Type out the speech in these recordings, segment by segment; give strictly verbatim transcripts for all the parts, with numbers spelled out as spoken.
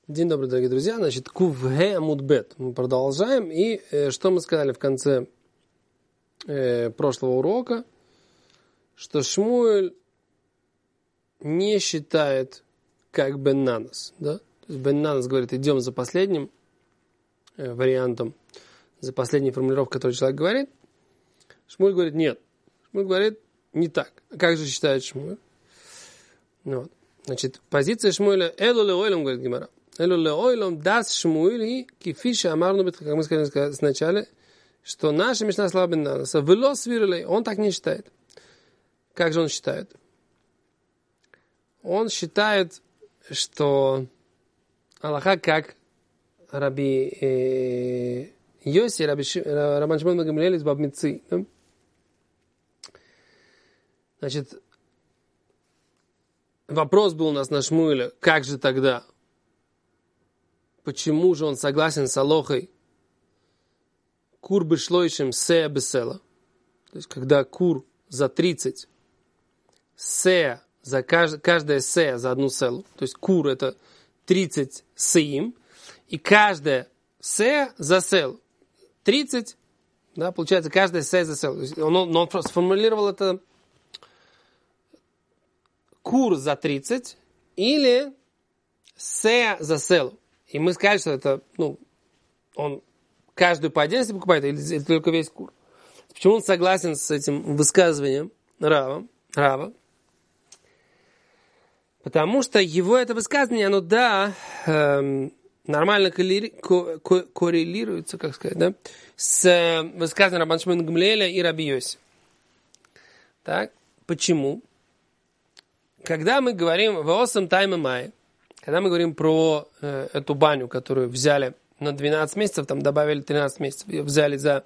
День добрый, дорогие друзья. Значит, Кувге Амудбет. Мы продолжаем. И э, что мы сказали в конце э, прошлого урока? Что Шмуэль не считает как Бен Нанас. Да? То есть Бен Нанас говорит, идем за последним э, вариантом, за последней формулировкой, которую человек говорит. Шмуэль говорит, нет. Шмуэль говорит, не так. А как же считает Шмуэль? Вот. Значит, позиция Шмуэля «Элу леойлом», говорит Гемара. «Элу леойлом дас Шмуэль кифиша амарну бет», как мы сказали сначала, что наша мишна слава Бен Нанаса «Вело свирлей», он так не считает. Как же он считает? Он считает, что Аллаха как Раби э, Йоси, Раби Рабан Шимон бен Гамлиэль из Баб Мици. Да? Значит, вопрос был у нас на Шмуэля, как же тогда? Почему же он согласен с Алохой кур бешлойшим сея бесела? То есть, когда кур за тридцать, сея за кажд, каждая сея за одну селу. То есть, кур это тридцать сеим, и каждая сея за селу. тридцать, да, получается, каждая сея за селу. То есть, он, он, он сформулировал это кур за тридцать или сея за селу. И мы сказали, что это, ну, он каждую по отдельности покупает или, или только весь кур. Почему он согласен с этим высказыванием Рава? Рава? Потому что его это высказывание, оно, да, эм, нормально коррели, ко, ко, коррелируется, как сказать, да, с высказыванием Рабан Шимона бен Гамлиэля и Раби Йоси. Так, почему? Когда мы говорим в осам тайма май, когда мы говорим про э, эту баню, которую взяли на двенадцать месяцев, там добавили тринадцать месяцев, ее взяли за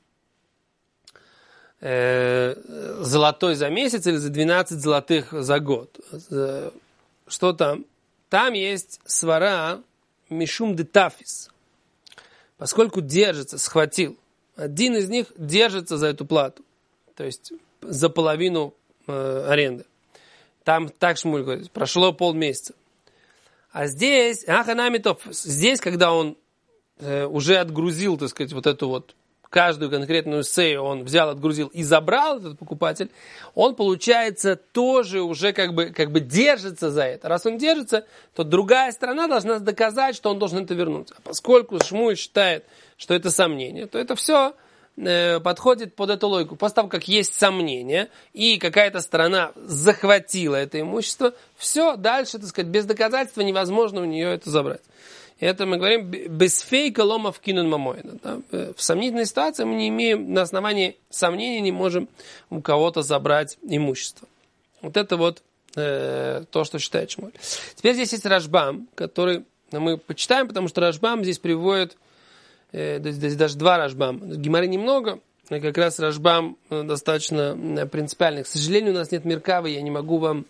э, золотой за месяц или за двенадцать золотых за год. Что там? Там есть свара мишум де тафис. Поскольку держится, схватил. Один из них держится за эту плату. То есть за половину э, аренды. Там так Шмуэль говорит, прошло полмесяца. А здесь, аханамитов, здесь, когда он э, уже отгрузил, так сказать, вот эту вот каждую конкретную сею, он взял, отгрузил и забрал, этот покупатель, он, получается, тоже уже как бы, как бы держится за это. Раз он держится, то другая сторона должна доказать, что он должен это вернуть. А поскольку Шмуэль считает, что это сомнение, то это все подходит под эту логику. После того, как есть сомнения, и какая-то сторона захватила это имущество, все, дальше, так сказать, без доказательства невозможно у нее это забрать. И это мы говорим без фейка ломов кинун мамоина. Да? В сомнительной ситуации мы не имеем, на основании сомнений не можем у кого-то забрать имущество. Вот это вот э, то, что считает Шмуэль. Теперь здесь есть Рашбам, который мы почитаем, потому что Рашбам здесь приводит здесь даже два Рашбама. Гемары немного, как раз Рашбам достаточно принципиальный. К сожалению, у нас нет Меркавы, я не могу вам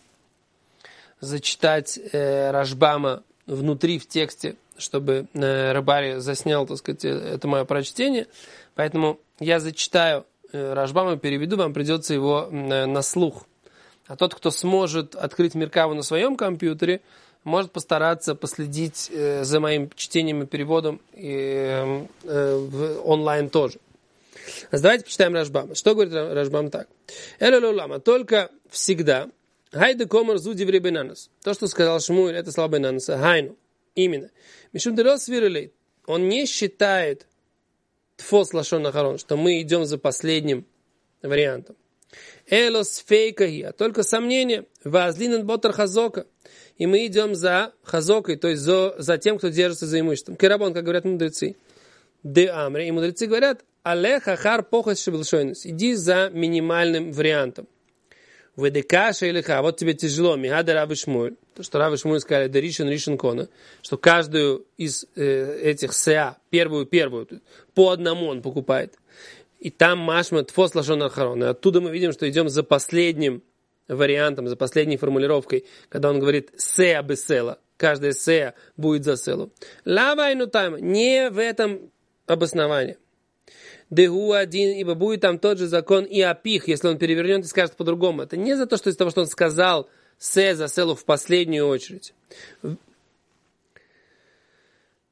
зачитать э, Рашбама внутри в тексте, чтобы э, Рабари заснял, так сказать, это мое прочтение. Поэтому я зачитаю э, Рашбама, переведу, вам придется его э, на слух. А тот, кто сможет открыть Меркаву на своем компьютере, может постараться последить э, за моим чтением и переводом э, э, в онлайн тоже. А давайте почитаем Рашбама. Что говорит Рашбам так? Элю только всегда. Хайде комар зуди в Бен Нанас. То, что сказал Шмуэль, это слова Бен Нанаса. Хайну. Именно. Мишум дерос свирлей. Он не считает тфос лашон ахарон, что мы идем за последним вариантом. Элос фейкаги. А только сомнение. Вазлинен ботар хазока. И мы идем за хазокой, то есть за, за тем, кто держится за имуществом. Керабон, как говорят мудрецы. Де амре. И мудрецы говорят, алеха хар похос шебелшойнус. Иди за минимальным вариантом. Ведекаша или ха. Вот тебе тяжело. Михада Раби Шмуэль. То, что Раби Шмуэль сказали, да ришен ришен кона. Что каждую из э, этих сеа, первую, первую, по одному он покупает. И там машма тфос лашон ахарон. И оттуда мы видим, что идем за последним вариантом, за последней формулировкой, когда он говорит «сея бесела», каждая «сея» будет за селу. Лава и нутайма, не в этом обоснование. Дегу один, ибо будет там тот же закон и опих, если он перевернет и скажет по-другому. Это не за то, что из того, что он сказал «се» за селу в последнюю очередь.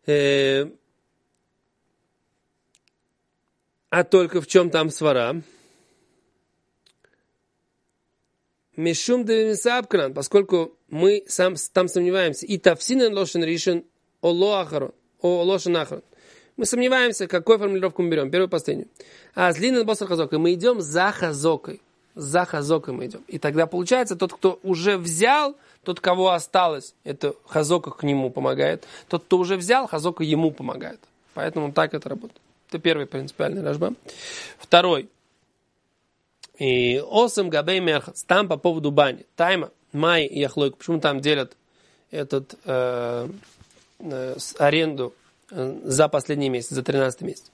Э, а только в чем там свара? Мишум девимисапкран, поскольку мы сам, там сомневаемся. И тавсинен лошен ришен оло ахарон, о лошен ахарон. Мы сомневаемся, какую формулировку мы берем, первую, последнюю. А злинен босар хазокой. Мы идем за хазокой. За хазокой мы идем. И тогда получается, тот, кто уже взял, тот, кого осталось, это хазока к нему помогает. Тот, кто уже взял, хазока ему помогает. Поэтому так это работает. Это первый принципиальный рашба. Второй. И осам габей мерхац. Там по поводу бани. Тайма, май и яхлойку. Почему там делят этот э, э, аренду э, за последний месяц, за тринадцатый месяц?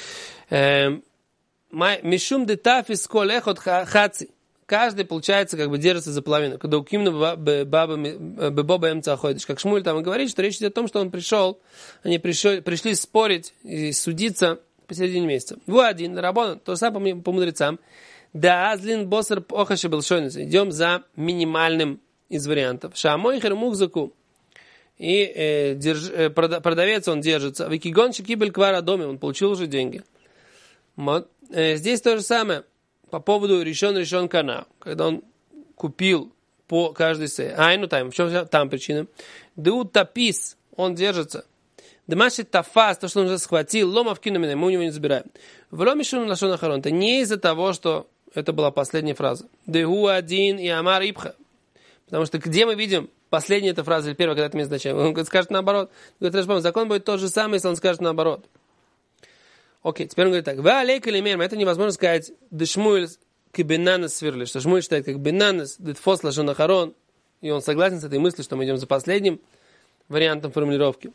Мишум детафис колехот хаци. Каждый, получается, как бы держится за половину. Когда укимна баба эмца ходишь. Как Шмуль там и говорит, что речь идет о том, что он пришел, они пришли, пришли спорить и судиться посередине месяца. Вот один, рабон, то же самое по мудрецам. Да, азлин босар охаши был шойнус. Идем за минимальным из вариантов. Шамой хермухзаку. И э, держ, э, продавец, он держится. Викигонщик кибель квара доме, он получил уже деньги. Вот. Э, здесь то же самое. По поводу решен решен кана, когда он купил по каждой сей. Ай, ну там, в чем там причина? Деут тапис, он держится. Демаши тафас, то, что он уже схватил, лома в киномине, мы у него не забираем. В ломишун лашон ахарон, это не из-за того, что это была последняя фраза. Дегу один и амар ипха. Потому что где мы видим последняя эта фраза или первая, когда это имеет значение? Он скажет наоборот. Говорит, закон будет тот же самый, если он скажет наоборот. Окей, теперь он говорит так. Ва алейка лимер, это невозможно сказать дешмуэль кибенанес сверлиш, что Шмуэль считает как бенанес, дитфос лашон ахарон, и он согласен с этой мыслью, что мы идем за последним вариантом формулировки.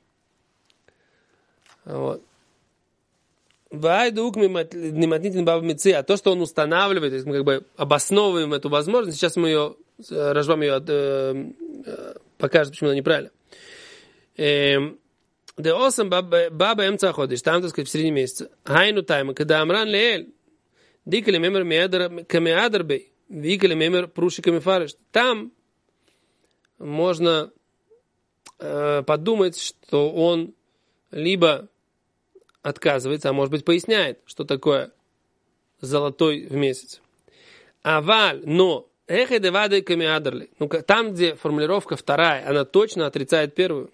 Вот. Вайдук нематнитин баба меци, а то, что он устанавливает, мы как бы обосновываем эту возможность, сейчас мы ее, Рашбам ее э, покажет, почему она неправильно. Эм, Да осам баба эмца ходишь, там, так сказать, в середине месяца. Хайну тайма, когда амран леэль, дикали мемер камеадарбей, викали мемер прушиками фариш. Там можно э, подумать, что он либо отказывается, а может быть поясняет, что такое золотой в месяц. Аваль, но, эхе девады камеадарли. Ну, там, где формулировка вторая, она точно отрицает первую.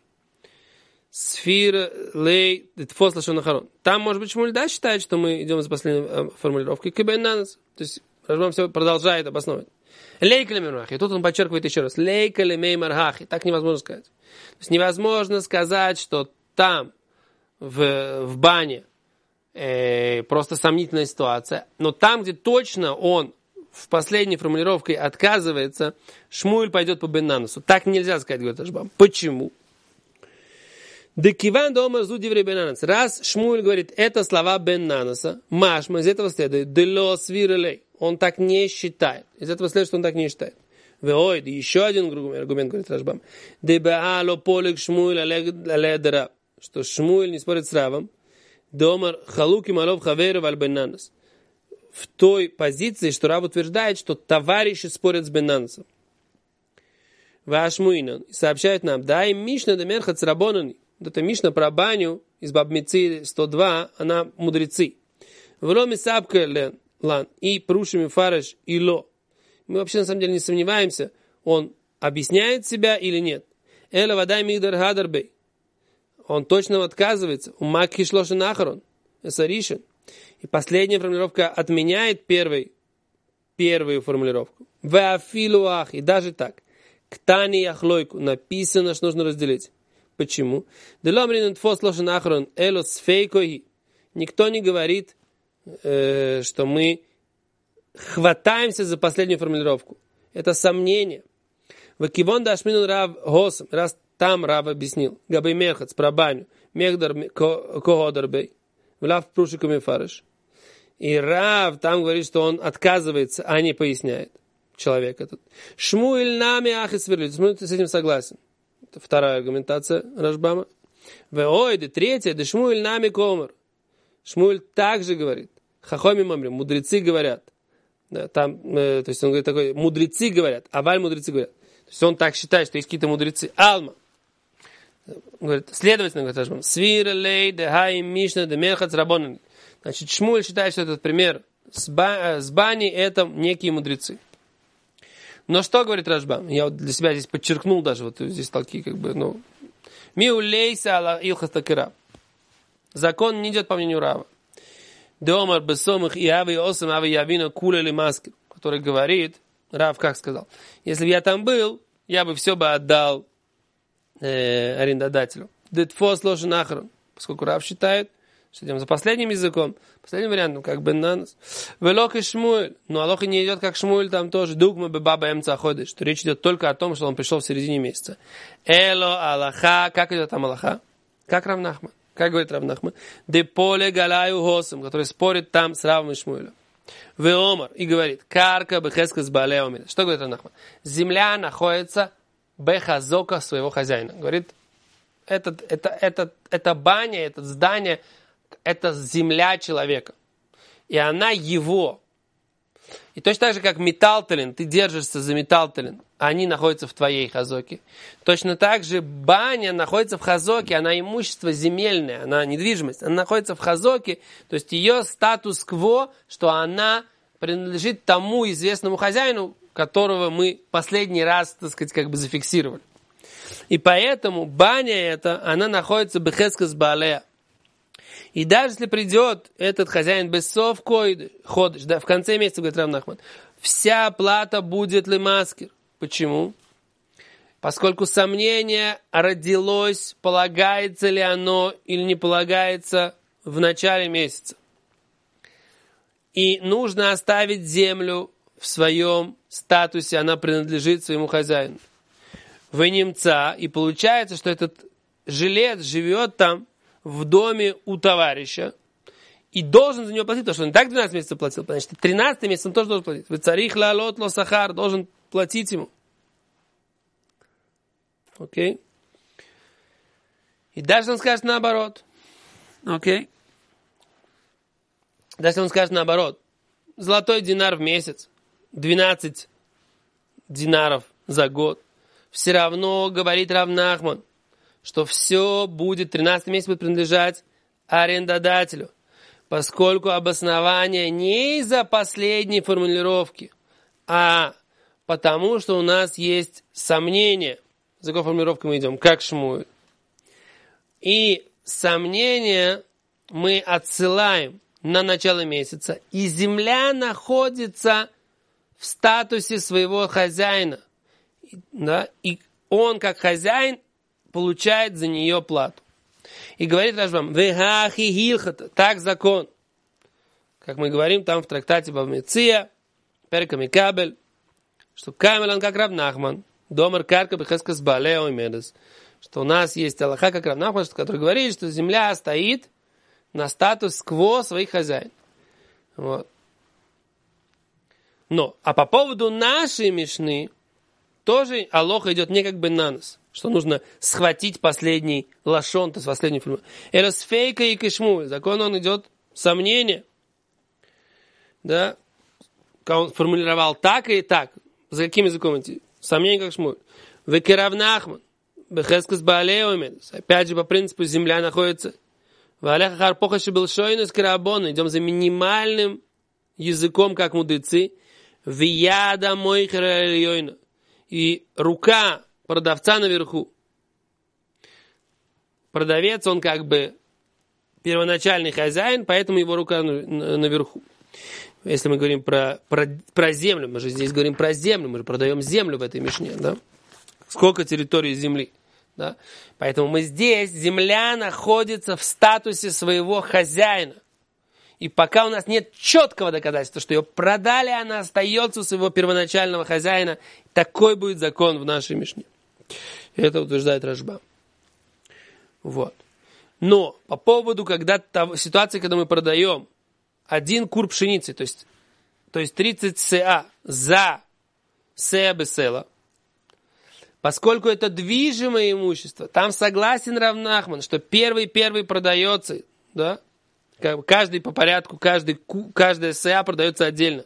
Сфир лей дитфос лашон ахарон. Там, может быть, Шмуль да считает, что мы идем за последней формулировкой. Кибенанес. То есть Рашбам все продолжает обосновывать. Лейка лемеймархи. И тут он подчеркивает еще раз. Лейка лемеймархи. Так невозможно сказать. То есть невозможно сказать, что там в, в бане э, просто сомнительная ситуация. Но там, где точно он в последней формулировке отказывается, Шмуль пойдет по бенанесу. Так нельзя сказать, говорит Рашбам. Почему? Декиван дома зудиврей бенанес. Раз Шмуль говорит, это слова бенанеса, машма, из этого следует, дело свирелей. Он так не считает. Из этого следует, что он так не считает. Веой, еще один аргумент, говорит Рашбам. Дебаало полик Шмуль аледера. Что Шмуль не спорит с Равом. Домар халуки малов хаверов аль бенанес. В той позиции, что Рав утверждает, что товарищи спорят с бенанесом. Вашмуинан сообщает нам, да им Мишна демерха црабонани. Это Мишна про баню из Бабмици сто два, она мудрецы. В роме сапка лан и прушими фараш и ло. Мы вообще на самом деле не сомневаемся, он объясняет себя или нет. Эла вадай мигдар хадарбей. Он точно отказывается. У макхиш лошен ахарон. Эсаришен. И последняя формулировка отменяет первый, первую формулировку. Веафилуах. И даже так. Ктани яхлойку. Написано, что нужно разделить. Почему? Никто не говорит, э, что мы хватаемся за последнюю формулировку. Это сомнение. Раз там Рав объяснил, Габей Мехац про баню, Мехдар Коодарбей, Влав Прушиками Фарыш. И Рав там говорит, что он отказывается, а не поясняет. Человек этот. Шмуэль нами ахи сверлит. Шмуэль с этим согласен. Это вторая аргументация Рашбама. Веойды, третья, да Шмуэль нами комар. Шмуэль также говорит. Хахоми мамри, мудрецы говорят. Да, там, э, то есть он говорит такой, мудрецы говорят, аваль мудрецы говорят. То есть он так считает, что есть какие-то мудрецы. Алма. говорит, следовательно, говорит Рашбам, свира лей де хай мишна де мерхац рабонан. Значит, Шмуль считает, что этот пример с, ба- с бани это некие мудрецы. Но что говорит Рашбам? Я вот для себя здесь подчеркнул даже, вот здесь такие как бы, ну, миу лейса ала илхастакира. Закон не идет по мнению Рава. Деомар бесомых и ави осам ави явина куля или маски, который говорит, Рав как сказал, если бы я там был, я бы все бы отдал э, арендодателю. Детфос ложен ахрон, поскольку Рав считает, что идем за последним языком, последним вариантом, как бы на нас. Велох и Шмуэль, но Алоха не идет как Шмуэль, там тоже дугма бы баба эмца ходит, что речь идет только о том, что он пришел в середине месяца. Эло Аллаха, как идет там Аллаха? Как Рав Нахман? Как говорит Рав Нахман? Де поле галаю госом, который спорит там с Равом и Шмуэлем. Веомар, и говорит, карка бехеска с балеомина. Что говорит Рав Нахман? Земля находится бехазока своего хозяина. Говорит, этот, это, это, это баня, это здание, это земля человека. И она его. И точно так же, как металтелин, ты держишься за металтелин, они находятся в твоей хазоке. Точно так же баня находится в хазоке, она имущество земельное, она недвижимость, она находится в хазоке, то есть ее статус-кво, что она принадлежит тому известному хозяину, которого мы последний раз, так сказать, как бы зафиксировали. И поэтому баня эта, она находится бехескас баалея. И даже если придет этот хозяин без сов ходыш, да, в конце месяца, говорит Рав Нахман, вся плата будет лемаскер. Почему? Поскольку сомнение родилось, полагается ли оно или не полагается в начале месяца. И нужно оставить землю в своем статусе, она принадлежит своему хозяину. Вы немца, и получается, что этот жилец живет там, в доме у товарища, и должен за него платить, потому что он и так двенадцать месяцев платил, значит, тринадцатый месяц он тоже должен платить. Вы царих лалот ло сахар, должен платить ему. Окей? И даже он скажет наоборот. Окей? Даже он скажет наоборот. Золотой динар в месяц, двенадцать динаров за год. Все равно, говорит Рав Нахман, что все будет, тринадцатый месяц будет принадлежать арендодателю, поскольку обоснование не из-за последней формулировки, а потому, что у нас есть сомнение. За какой формулировкой мы идем? Как Шмуэль. И сомнение мы отсылаем на начало месяца, и земля находится в статусе своего хозяина. Да? И он, как хозяин, получает за нее плату. И говорит Рашбам, вехахи хилхата, так закон. Как мы говорим там в трактате Бавмеция, Перками Кабель, что Камелан как Рав Нахман, Домар Карка Бехескас Балео Медес, что у нас есть Аллаха как Рав Нахман, который говорит, что земля стоит на статус-кво своих хозяин. Вот. Но, а по поводу нашей Мишны, тоже Алоха идет не как бы на нас, что нужно схватить последний лашон, то есть последний фильм. Эросфейка и кишму. Закон он идет сомнение. Да? Как он формулировал так и так. За каким языком идти? Сомнение как шмуль. Векерав Нахман. Бехескас Баалеомедес. Опять же, по принципу, земля находится. Валяха Харпохаши был шойнус карабона. Идем за минимальным языком, как мудрецы. Вияда мойхера ильёйна. И рука продавца наверху. Продавец, он как бы первоначальный хозяин, поэтому его рука наверху. Если мы говорим про, про, про землю, мы же здесь говорим про землю, мы же продаем землю в этой мишне, да? Сколько территорий земли, да? Поэтому мы здесь, земля находится в статусе своего хозяина. И пока у нас нет четкого доказательства, что ее продали, она остается у своего первоначального хозяина. Такой будет закон в нашей мишне. Это утверждает Рашба. Вот. Но по поводу когда ситуации, когда мы продаем один кур пшеницы, то есть, то есть тридцать сеа за сеа бесела, поскольку это движимое имущество, там согласен Рав Нахман, что первый-первый продается, да? Каждый по порядку, каждый, каждая сеа продается отдельно.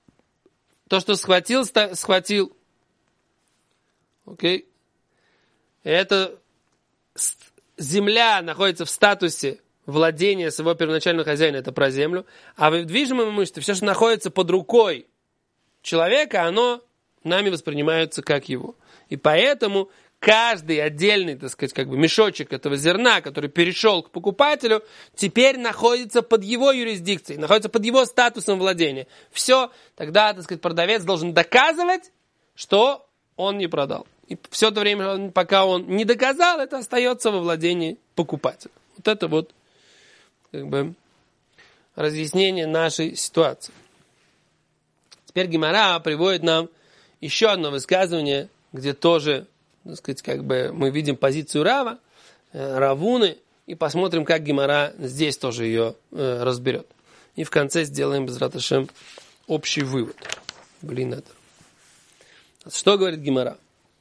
То, что схватил, схватил. Окей? это земля находится в статусе владения своего первоначального хозяина, это про землю, а в движимом имуществе все, что находится под рукой человека, оно нами воспринимается как его. И поэтому каждый отдельный, так сказать, как бы мешочек этого зерна, который перешел к покупателю, теперь находится под его юрисдикцией, находится под его статусом владения. Все, тогда, так сказать, продавец должен доказывать, что он не продал. И все это время, пока он не доказал, это остается во владении покупателя. Вот это вот, как бы, разъяснение нашей ситуации. Теперь Гемара приводит нам еще одно высказывание, где тоже, так сказать, как бы мы видим позицию Рава, э, Равуны, и посмотрим, как Гемара здесь тоже ее э, разберет. И в конце сделаем, безрат ашем, общий вывод. Блин, это. Что говорит Гемара?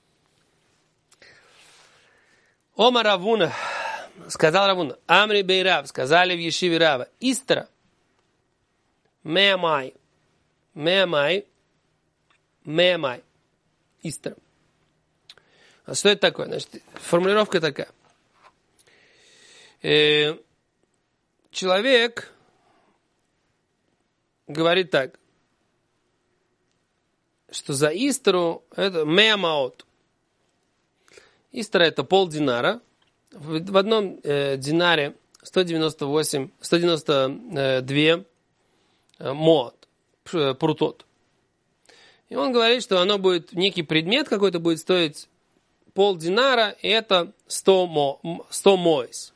Ома Равуна, сказал Равуна, Амри Бейрав, сказали в Ешиве Рава, Истра, Меамай, Меамай, Меамай, Истра. А что это такое? Значит, формулировка такая. Э, человек говорит так, что за Истру это Меамаот. Истра это полдинара. В, в одном э, динаре сто девяносто восемь, сто девяносто два э, моат, прутот. И он говорит, что оно будет, некий предмет какой-то будет стоить полдинара, и это сто, мо, сто моис.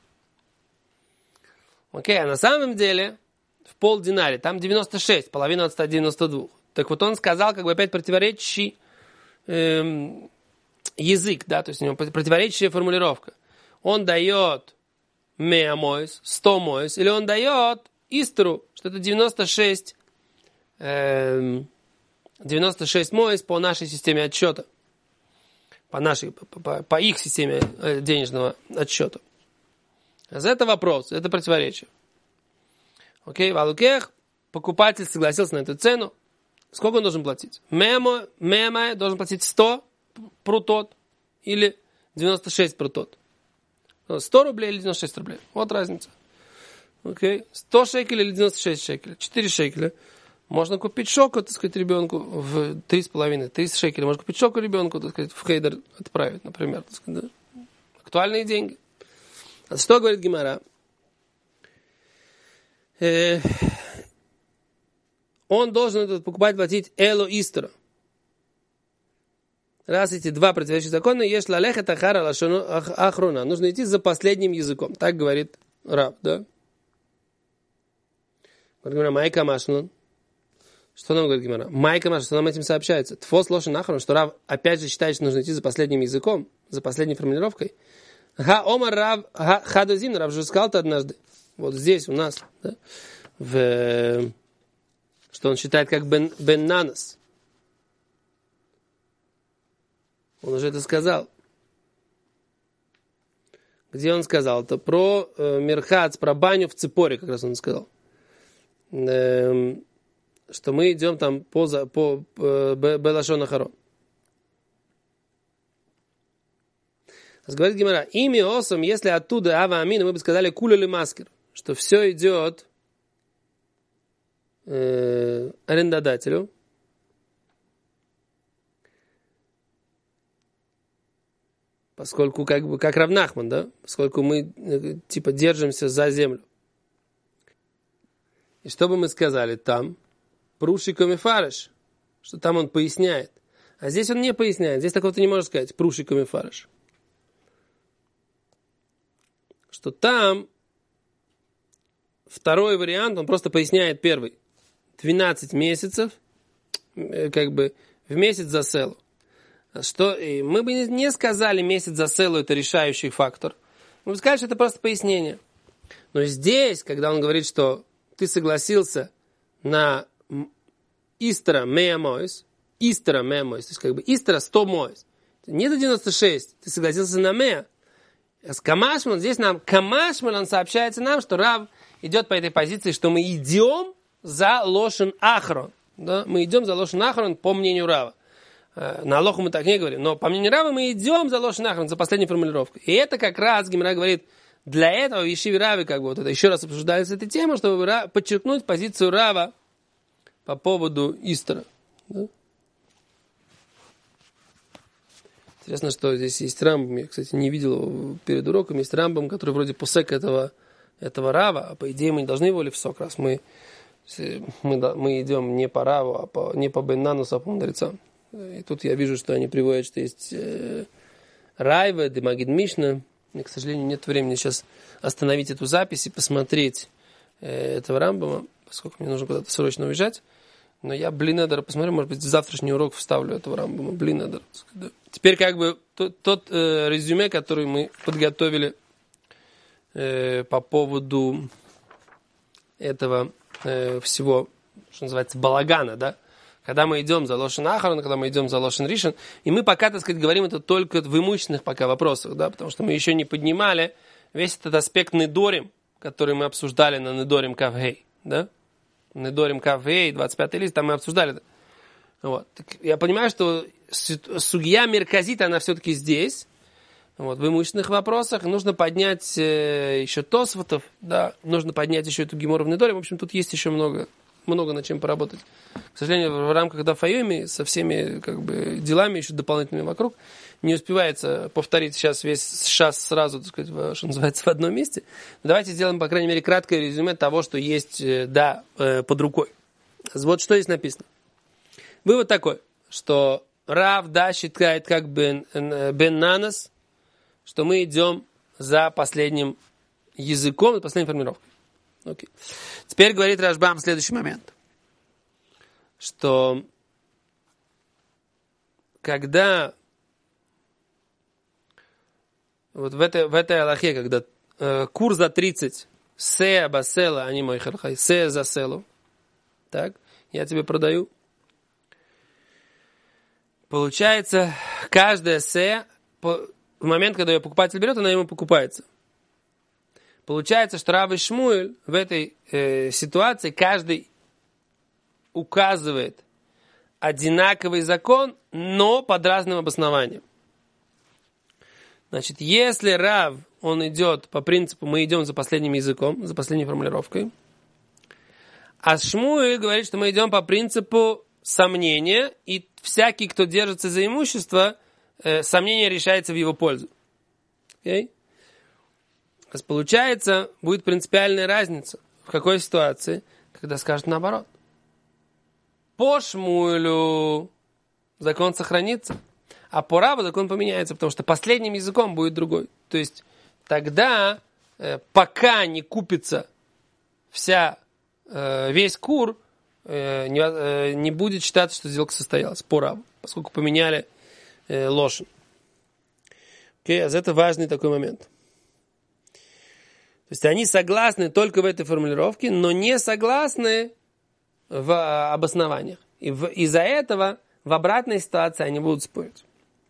Окей, а на самом деле в полдинаре там девяносто шесть, половина от ста девяноста двух. Так вот он сказал, как бы опять противоречащий эм, язык, да, то есть у него противоречащая формулировка. Он дает меа моис, сто моис, или он дает истру, что это девяносто шесть, эм, девяносто шесть моис по нашей системе отсчета. По нашей, по, по, по их системе денежного отсчета. Это вопрос, это противоречие. Окей, валукех, покупатель согласился на эту цену. Сколько он должен платить? Мемо, мемо должен платить сто прутот или девяносто шесть прутот. сто рублей или девяносто шесть рублей. Вот разница. Окей, сто шекелей или девяносто шесть шекелей. четыре шекеля. Можно купить шоку, так сказать, ребенку в три с половиной, тридцать шекелей. Можно купить шоку ребенку, так сказать, в хейдер отправить, например. Так сказать, да? Актуальные деньги. А что говорит Гемара? Э, он должен этот покупать платить эло истера. Раз эти два противоречия закона, ешь лалеха тахара лашону ахруна. Нужно идти за последним языком. Так говорит Рав, да? Говорит Гемара, майка машнун. Что нам говорит Гемара? Майка Маша, что нам этим сообщается? Тфос лошен ахрон, что Рав опять же считает, что нужно идти за последним языком, за последней формулировкой. Ха омар Рав хадозин, Рав же сказал-то однажды, вот здесь у нас, да, в, что он считает как бен, бен нанос. Он уже это сказал. Где он сказал? Это про э, мерхац, про баню в Ципоре, как раз он сказал. Эм, что мы идем там по, по, по Белашон Ахарон. Говорит Гемара, имя осом, если оттуда Ава Амина, мы бы сказали куля ли маскер, что все идет э, арендодателю. Поскольку, как бы, как Равнахман, да, поскольку мы э, типа держимся за землю. И что бы мы сказали там? Прушиком и фарыш, что там он поясняет. А здесь он не поясняет. Здесь такого ты не можешь сказать. Прушиком и фарыш. Что там второй вариант, он просто поясняет первый. двенадцать месяцев, как бы в месяц за селу. Что, и мы бы не сказали месяц за селу это решающий фактор. Мы бы сказали, что это просто пояснение. Но здесь, когда он говорит, что ты согласился на Истра меа моис, Истра меа моис, то есть как бы Истра сто моис. Не за девяносто шесть, ты согласился на меа. А с Камашман, здесь нам Камашман, он сообщается нам, что Рав идет по этой позиции, что мы идем за лошен ахрон. Да? Мы идем за лошен ахрон по мнению Рава. На Алоху мы так не говорим. Но по мнению Рава мы идем за Лошен Ахрон, за последней формулировкой. И это как раз, Гемара говорит, для этого в Ешиве Раве, как бы вот это еще раз обсуждается эта тема, чтобы подчеркнуть позицию Рава по поводу Истера. Да? Интересно, что здесь есть Рамбам. Я, кстати, не видел его перед уроком. Есть Рамбам, который вроде пусек этого, этого Рава. А по идее мы не должны его лифсок, раз мы, мы, мы идем не по Раву, а по, не по Бен-Нанусу, а по мудрецам. И тут я вижу, что они приводят, что есть э, Райва, Демагид Мишна. Мне, к сожалению, нет времени сейчас остановить эту запись и посмотреть э, этого Рамбама, поскольку мне нужно куда-то срочно уезжать. Но я Блинедер посмотрю, может быть, в завтрашний урок вставлю этого Рамбама. Блинедер. Теперь как бы тот, тот э, резюме, который мы подготовили э, по поводу этого э, всего, что называется, балагана, да? Когда мы идем за Лошен Ахарон, когда мы идем за Лошен Ришон, и мы пока, так сказать, говорим это только в имущественных пока вопросах, да, потому что мы еще не поднимали весь этот аспект Недорим, который мы обсуждали на Недорим Кавгей, да? Недорим Кавгей, двадцать пятый лист, там мы обсуждали это. Вот. Так я понимаю, что сугья мерказит, она все-таки здесь, вот, в имущественных вопросах. Нужно поднять э, еще Тосфотов, да, нужно поднять еще эту Гемору в Недорим. В общем, тут есть еще много, много над чем поработать. К сожалению, в рамках Дафайоми со всеми как бы, делами еще дополнительными вокруг не успевается повторить сейчас весь шас сразу, так сказать, в, что называется, в одном месте. Давайте сделаем, по крайней мере, краткое резюме того, что есть, да, под рукой. Вот что здесь написано. Вывод такой, что Рав, да, считает как Бен, бен Нанас, что мы идем за последним языком, за последней формировкой. Окей. Теперь говорит Рашбам в следующий момент, что когда вот в этой, в этой алахе, когда э, кур за тридцать, се басела, они мой хархай, се за селу, так, я тебе продаю. Получается, каждая се, по, в момент, когда ее покупатель берет, она ему покупается. Получается, что Рав и Шмуэль в этой э, ситуации каждый указывает одинаковый закон, но под разным обоснованием. Значит, если Рав, он идет по принципу, мы идем за последним языком, за последней формулировкой, а Шмуэль говорит, что мы идем по принципу сомнения, и всякий, кто держится за имущество, э, сомнение решается в его пользу. Okay? То есть, получается, будет принципиальная разница. В какой ситуации? Когда скажут наоборот. По Шмуэлю закон сохранится, а по Раву закон поменяется, потому что последним языком будет другой. То есть тогда, э, пока не купится вся, э, весь кур, э, не, э, не будет считаться, что сделка состоялась по Раву, поскольку поменяли э, лошадь. Окей, а это важный такой момент. То есть они согласны только в этой формулировке, но не согласны в обоснованиях. И в, из-за этого в обратной ситуации они будут спорить.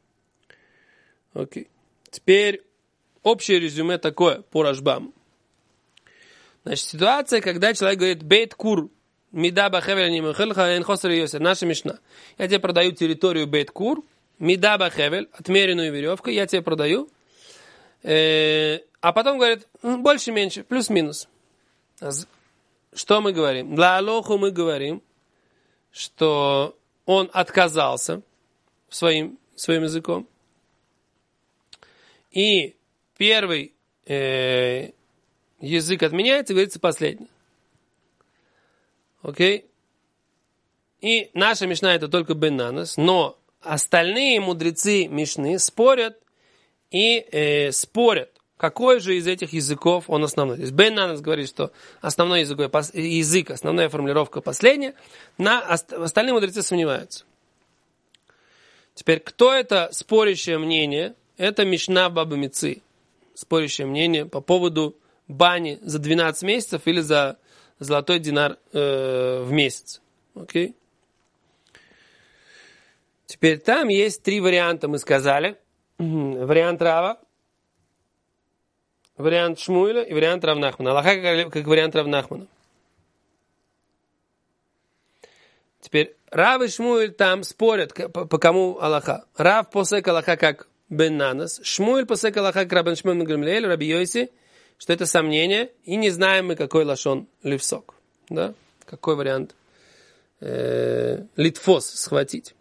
Окей. Теперь общее резюме такое по Рашбаму. Значит, ситуация, когда человек говорит бейт кур, мида бахевель не мухелха, эн хосер йосер, наша мишна. Я тебе продаю территорию бейт кур, мида бахевель, отмеренную веревкой, я тебе продаю. Э, а потом говорит, больше-меньше, плюс-минус. Что мы говорим? Для Алоху мы говорим, что он отказался своим, своим языком. И первый э, язык отменяется, говорится последний. Окей? И наша мишна это только Бен-Нанас, но остальные мудрецы мишны спорят и э, спорят, какой же из этих языков он основной. То есть Бен-Нанас говорит, что основной язык, язык, основная формулировка последняя, на остальные мудрецы сомневаются. Теперь, кто это спорящее мнение? Это Мишна Баба Мици. Спорящее мнение по поводу бани за двенадцать месяцев или за золотой динар э, в месяц. Окей? Теперь там есть три варианта, мы сказали. Вариант Рава, вариант Шмуэля и вариант Рав Нахмана. Аллаха как, как вариант Рав Нахмана. Теперь Рав и Шмуэль там спорят, по, по кому Аллаха. Рав посек Аллаха как Бен Нанас, Шмуэль посек Аллаха как Рабен Шмуэль бен Гамлиэль, Раби Йоси, что это сомнение, и не знаем мы, какой лашон лифсок. Да? Какой вариант э, литфос схватить.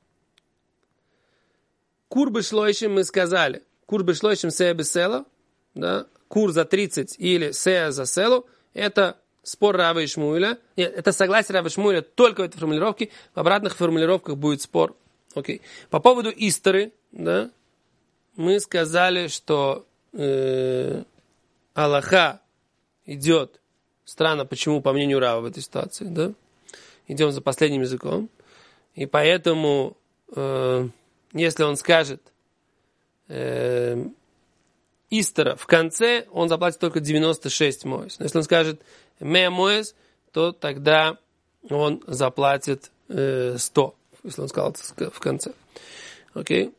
Кур бешлойшим мы сказали. Кур бешлойшим сея бесело, да? Кур за тридцать или сея за селу, это спор Рава и Шмуэля. Нет, это согласие Рава и Шмуэля только в этой формулировке. В обратных формулировках будет спор. Окей. По поводу исторы, да, мы сказали, что э, Аллаха идет. Странно, почему, по мнению Рава в этой ситуации, да? Идем за последним языком. И поэтому, э, если он скажет э, истора в конце, он заплатит только девяносто шесть моэс. Но если он скажет меа моэс, то тогда он заплатит э, сто. Если он сказал это в конце. Окей?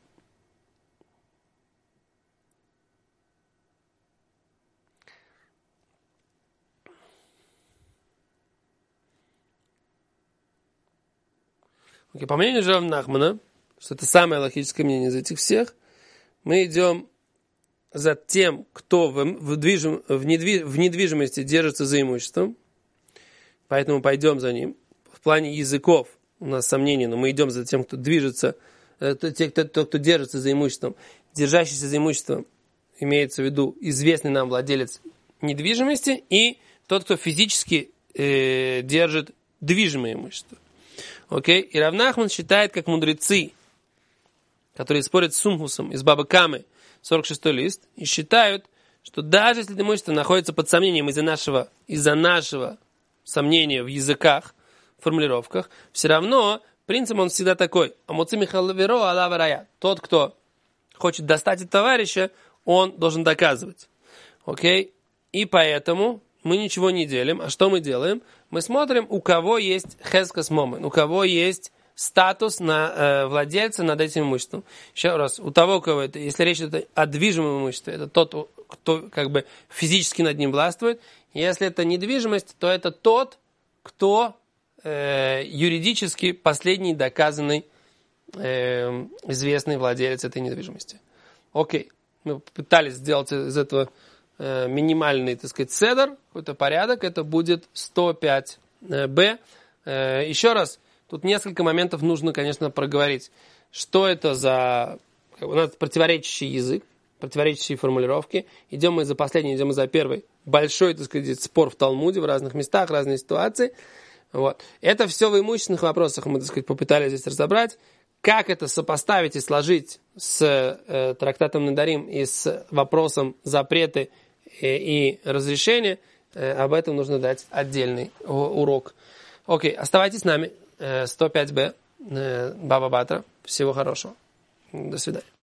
Окей, по мнению Рава Нахмана, что это самое логическое мнение из этих всех, мы идем за тем, кто в, в, движим, в, недвиж, в недвижимости держится за имуществом, поэтому пойдем за ним. В плане языков у нас сомнения, но мы идем за тем, кто движется, э, те, кто, кто, кто держится за имуществом. Держащийся за имуществом имеется в виду известный нам владелец недвижимости и тот, кто физически э, держит движимое имущество. Окей? И Рав Нахман считает, как мудрецы, которые спорят с Сумхусом из Бабы Камы, сорок шестой лист, и считают, что даже если это имущество находится под сомнением из-за нашего, из-за нашего сомнения в языках, формулировках, все равно принцип он всегда такой. Амуци Михалверо Аллах Рая. Тот, кто хочет достать от товарища, он должен доказывать. Окей? И поэтому мы ничего не делим. А что мы делаем? Мы смотрим, у кого есть хескас момен, у кого есть статус на э, владельца над этим имуществом. Еще раз, у того, у кого это, если речь идет о движимом имуществе, это тот, кто как бы физически над ним властвует. Если это недвижимость, то это тот, кто э, юридически последний доказанный э, известный владелец этой недвижимости. Окей. Мы пытались сделать из этого э, минимальный, так сказать, седер, какой-то порядок. Это будет сто пять бэ. Э, еще раз, тут несколько моментов нужно, конечно, проговорить. Что это за у нас противоречащий язык, противоречащие формулировки. Идем мы за последний, идем мы за первый. Большой, так сказать, спор в Талмуде в разных местах, разные ситуации. Вот. Это все в имущественных вопросах мы, так сказать, попытались здесь разобрать. Как это сопоставить и сложить с э, трактатом Недарим и с вопросом запреты э, и разрешения, э, об этом нужно дать отдельный урок. Окей, оставайтесь с нами. сто пять бэ, Баба Батра. Всего хорошего. До свидания.